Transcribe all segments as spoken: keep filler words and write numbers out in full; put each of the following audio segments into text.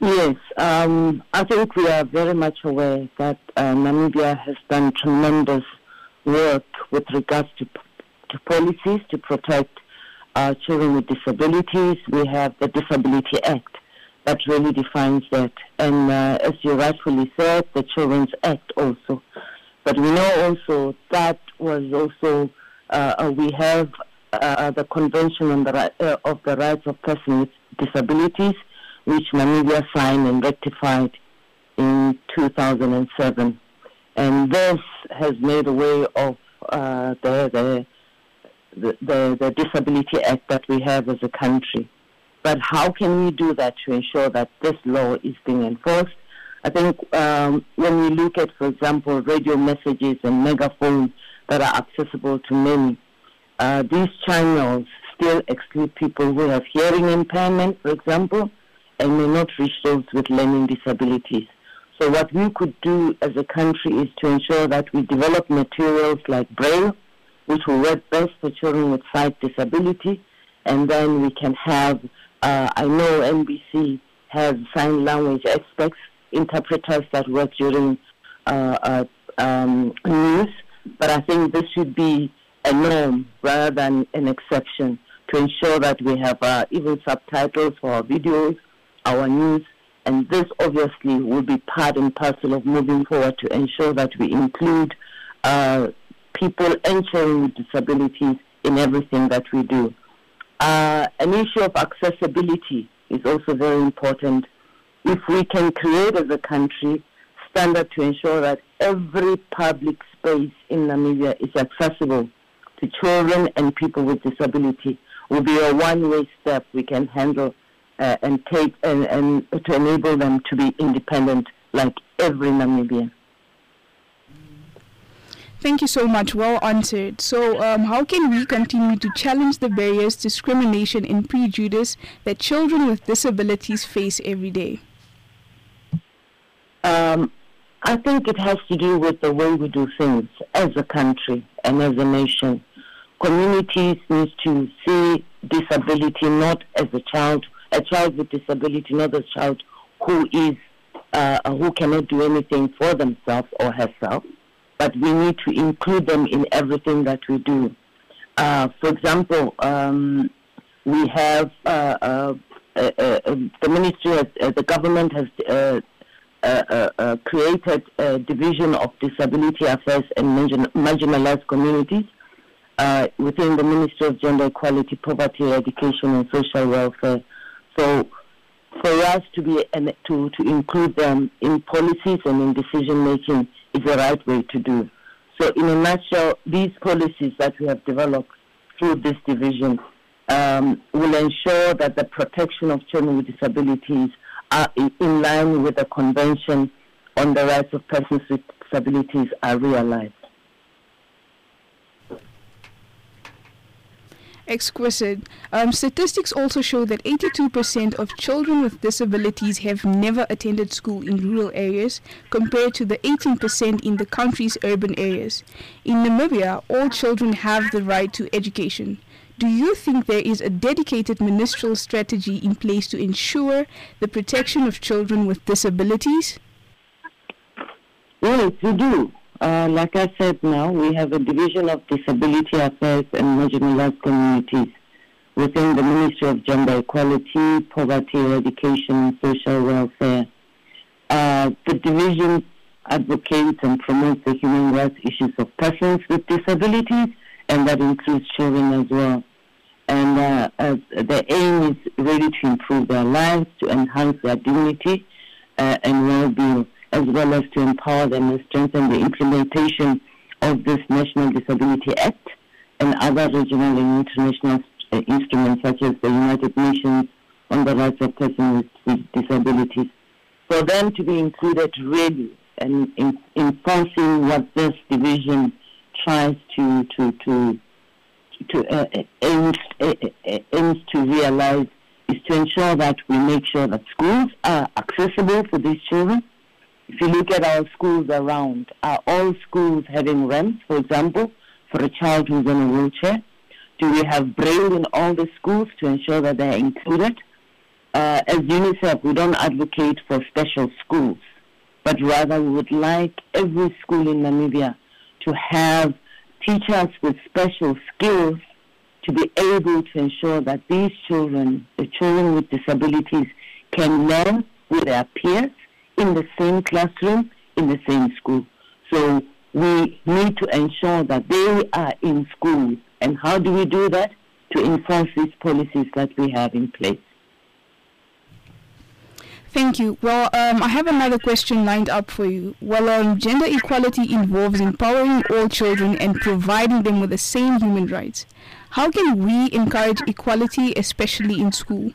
Yes, um, I think we are very much aware that uh, Namibia has done tremendous work with regards to, to policies to protect uh, children with disabilities. We have the Disability Act that really defines that. And uh, as you rightfully said, the Children's Act also. But we know also that was also, uh, we have uh, the Convention on the right, uh, of the Rights of Persons with Disabilities, which Namibia signed and ratified in two thousand seven. And this has made a way of uh, the, the, the, the, the Disability Act that we have as a country. But how can we do that to ensure that this law is being enforced? I think um, when we look at, for example, radio messages and megaphones that are accessible to many, uh, these channels still exclude people who have hearing impairment, for example, and may not reach those with learning disabilities. So what we could do as a country is to ensure that we develop materials like Braille, which will work best for children with sight disability, and then we can have, uh, I know N B C has sign language experts, interpreters that work during uh, uh, um, news, but I think this should be a norm rather than an exception to ensure that we have uh, even subtitles for our videos, our news, and this obviously will be part and parcel of moving forward to ensure that we include uh, people and children with disabilities in everything that we do. Uh, an issue of accessibility is also very important. If we can create as a country standard to ensure that every public space in Namibia is accessible to children and people with disability, will be a one-way step we can handle uh, and take and, and to enable them to be independent like every Namibian. Thank you so much. Well answered. So um, how can we continue to challenge the barriers, discrimination and prejudice that children with disabilities face every day? Um, I think it has to do with the way we do things as a country and as a nation. Communities need to see disability not as a child, a child with disability, not a child who is uh, who cannot do anything for themselves or herself, but we need to include them in everything that we do. Uh, for example, um, we have uh, uh, uh, uh, the ministry, has, uh, the government has uh, uh, uh, uh, created a division of disability affairs and marginalized communities uh, within the Ministry of Gender Equality, Poverty, Education and Social Welfare. So for us to be and to, to include them in policies and in decision making is the right way to do. So in a nutshell, these policies that we have developed through this division um, will ensure that the protection of children with disabilities are in line with the Convention on the Rights of Persons with Disabilities are realized. Exquisite. Um, statistics also show that eighty-two percent of children with disabilities have never attended school in rural areas compared to the eighteen percent in the country's urban areas. In Namibia, all children have the right to education. Do you think there is a dedicated ministerial strategy in place to ensure the protection of children with disabilities? Yes, we do. Uh, like I said now, we have a division of disability affairs and marginalized communities within the Ministry of Gender Equality, Poverty, Education and Social Welfare. Uh, the division advocates and promotes the human rights issues of persons with disabilities, and that includes children as well. And uh, uh, the aim is really to improve their lives, to enhance their dignity uh, and well-being, as well as to empower them and strengthen the implementation of this National Disability Act and other regional and international uh, instruments such as the United Nations on the Rights of Persons with Disabilities. For them to be included really and in enforcing what this division tries to to to to uh, aims, uh, aims to realize is to ensure that we make sure that schools are accessible for these children. If you look at our schools around, are all schools having ramps, for example, for a child who's in a wheelchair? Do we have Braille in all the schools to ensure that they're included? uh, as UNICEF, we don't advocate for special schools, but rather we would like every school in Namibia to have teachers with special skills to be able to ensure that these children, the children with disabilities, can learn with their peers in the same classroom, in the same school. So we need to ensure that they are in school. And how do we do that? To enforce these policies that we have in place. Thank you. Well, um, I have another question lined up for you. Well, um, gender equality involves empowering all children and providing them with the same human rights. How can we encourage equality, especially in school?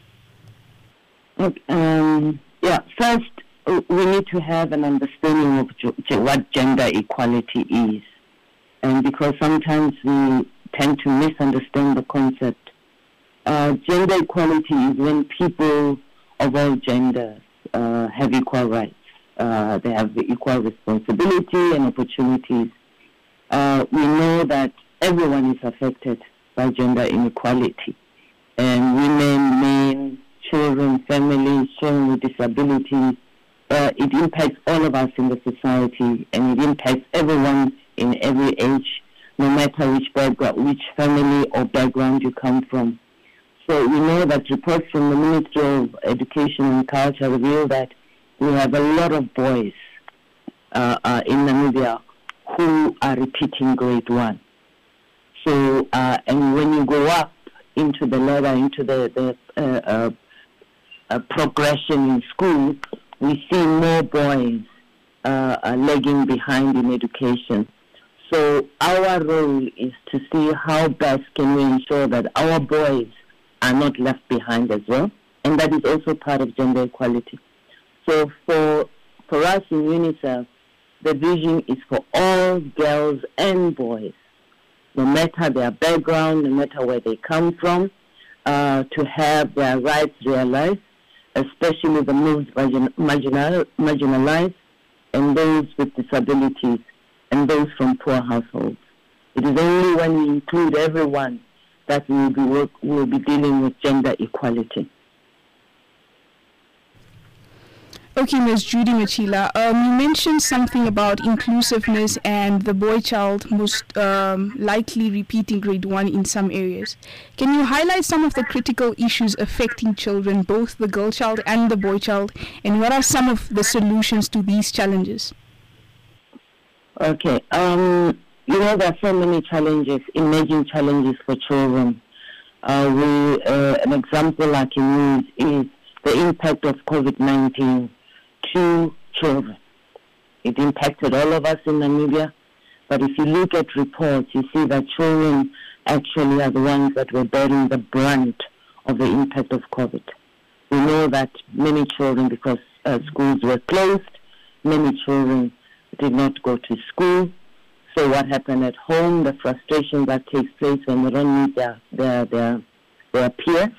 Okay, um, yeah, first, we need to have an understanding of ge- what gender equality is. And because sometimes we tend to misunderstand the concept. Uh, gender equality is when people of all genders uh, have equal rights. Uh, they have equal responsibility and opportunities. Uh, we know that everyone is affected by gender inequality. And women, men, children, families, children with disabilities, uh, it impacts all of us in the society, and it impacts everyone in every age, no matter which background, which family or background you come from. So we know that reports from the Ministry of Education and Culture reveal that we have a lot of boys uh, uh, in Namibia who are repeating grade one. So, uh, and when you go up into the ladder, into the, the uh, uh, uh, progression in school, we see more boys uh, uh, lagging behind in education. So our role is to see how best can we ensure that our boys are not left behind as well, and that is also part of gender equality. So for for us in UNICEF, the vision is for all girls and boys, no matter their background, no matter where they come from, uh, to have their rights realized, especially the most marginal, marginalized and those with disabilities and those from poor households. It is only when we include everyone that we will be, work, we will be dealing with gender equality. Okay, Miz Judy Machila, um, you mentioned something about inclusiveness and the boy child most um, likely repeating grade one in some areas. Can you highlight some of the critical issues affecting children, both the girl child and the boy child, and what are some of the solutions to these challenges? Okay, um, you know, there are so many challenges, emerging challenges for children. Uh, we, uh, an example I can use is the impact of COVID nineteen to children. It impacted all of us in Namibia, but if you look at reports, you see that children actually are the ones that were bearing the brunt of the impact of COVID. We know that many children, because uh, schools were closed, many children did not go to school. So what happened at home, the frustration that takes place when they don't meet their, their, their, their peers.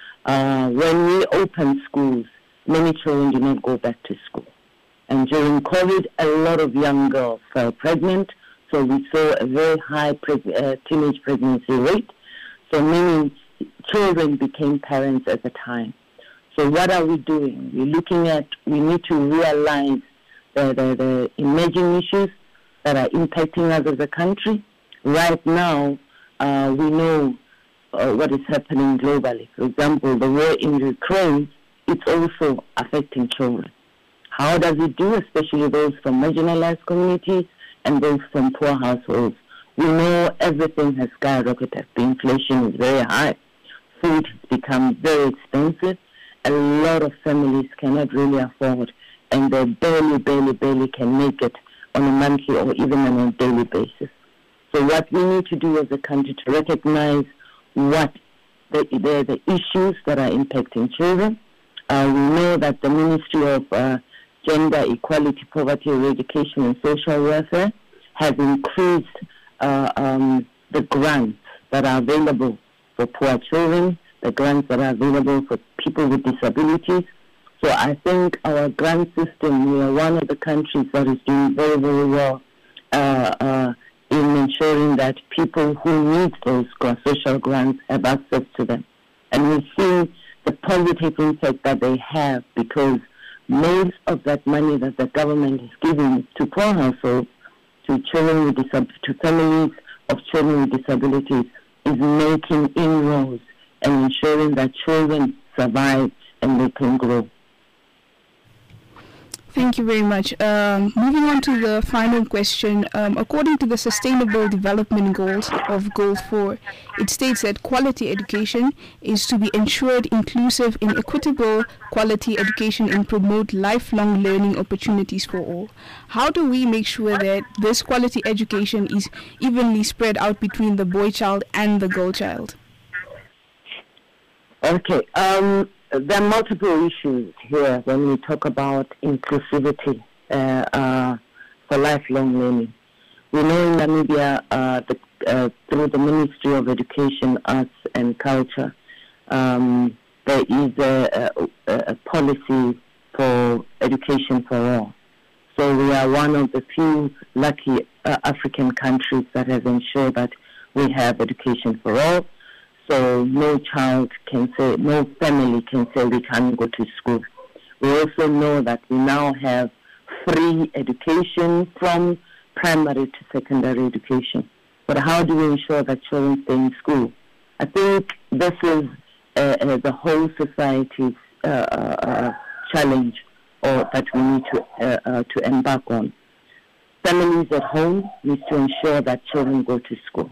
Uh, when we opened schools, many children did not go back to school. And during COVID, a lot of young girls fell pregnant, so we saw a very high preg- uh, teenage pregnancy rate. So many children became parents at the time. So what are we doing? We're looking at, we need to realize the, the, the emerging issues that are impacting us as a country. Right now, uh, we know uh, what is happening globally. For example, the war in Ukraine, it's also affecting children. How does it do, especially those from marginalized communities and those from poor households? We know everything has skyrocketed. The inflation is very high. Food has become very expensive. A lot of families cannot really afford, and they barely, barely, barely can make it on a monthly or even on a daily basis. So what we need to do as a country to recognize what the, the, the issues that are impacting children. Uh, we know that the Ministry of uh, Gender Equality, Poverty, Eradication and Social Welfare has increased uh, um, the grants that are available for poor children, the grants that are available for people with disabilities. So I think our grant system, we are one of the countries that is doing very, very well uh, uh, in ensuring that people who need those social grants have access to them. And we've seen the positive impact that they have, because most of that money that the government is giving to poor households, to children with disab- to families of children with disabilities, is making inroads and ensuring that children survive and they can grow. Thank you very much. Um, moving on to the final question. Um, according to the Sustainable Development Goals of Goal four, it states that quality education is to be ensured inclusive and equitable quality education and promote lifelong learning opportunities for all. How do we make sure that this quality education is evenly spread out between the boy child and the girl child? Okay. Um, There are multiple issues here when we talk about inclusivity uh, uh, for lifelong learning. We know in Namibia, uh, the, uh, through the Ministry of Education, Arts and Culture, um, there is a, a, a policy for education for all. So we are one of the few lucky uh, African countries that has ensured that we have education for all. So no child can say, no family can say we can't go to school. We also know that we now have free education from primary to secondary education. But how do we ensure that children stay in school? I think this is uh, uh, the whole society's uh, uh, challenge, or that we need to uh, uh, to embark on. Families at home need to ensure that children go to school.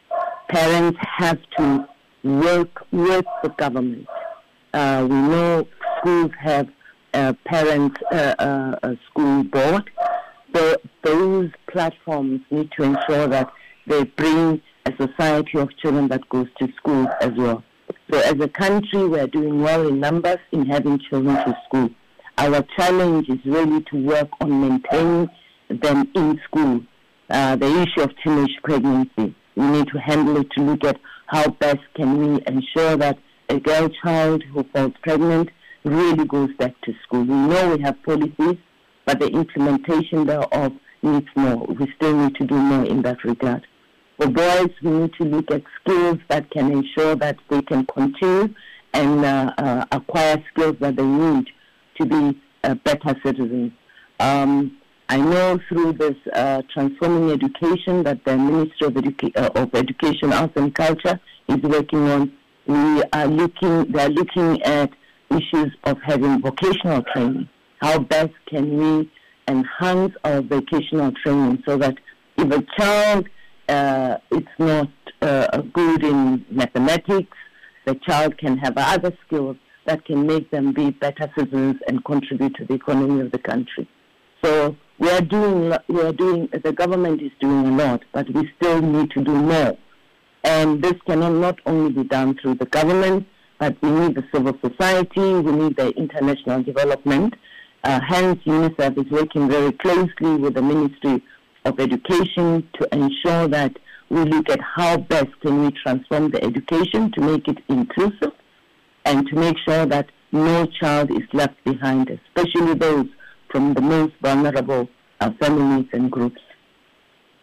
Parents have to work with the government. Uh, we know schools have a parent uh, uh, school board. So those platforms need to ensure that they bring a society of children that goes to school as well. So as a country, we are doing well in numbers in having children to school. Our challenge is really to work on maintaining them in school. Uh, the issue of teenage pregnancy, we need to handle it to look at how best can we ensure that a girl child who falls pregnant really goes back to school. We know we have policies, but the implementation thereof needs more. We still need to do more in that regard. For boys, we need to look at skills that can ensure that they can continue and uh, uh, acquire skills that they need to be uh, better citizens. Um, I know through this uh, transforming education that the Ministry of, Educa- uh, of Education, Arts and Culture is working on. We are looking, they are looking at issues of having vocational training. How best can we enhance our vocational training so that if a child uh, is not uh, good in mathematics, the child can have other skills that can make them be better citizens and contribute to the economy of the country. So we are doing, we are doing, the government is doing a lot, but we still need to do more. And this cannot not only be done through the government, but we need the civil society, we need the international development. Uh, hence, UNICEF is working very closely with the Ministry of Education to ensure that we look at how best can we transform the education to make it inclusive and to make sure that no child is left behind, especially those from the most vulnerable uh, families and groups.